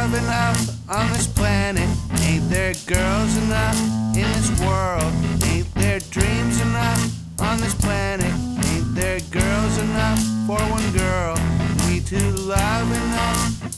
love enough on this planet? Ain't there girls enough in this world? Ain't there dreams enough on this planet? Ain't there girls enough for one girl? Me to love enough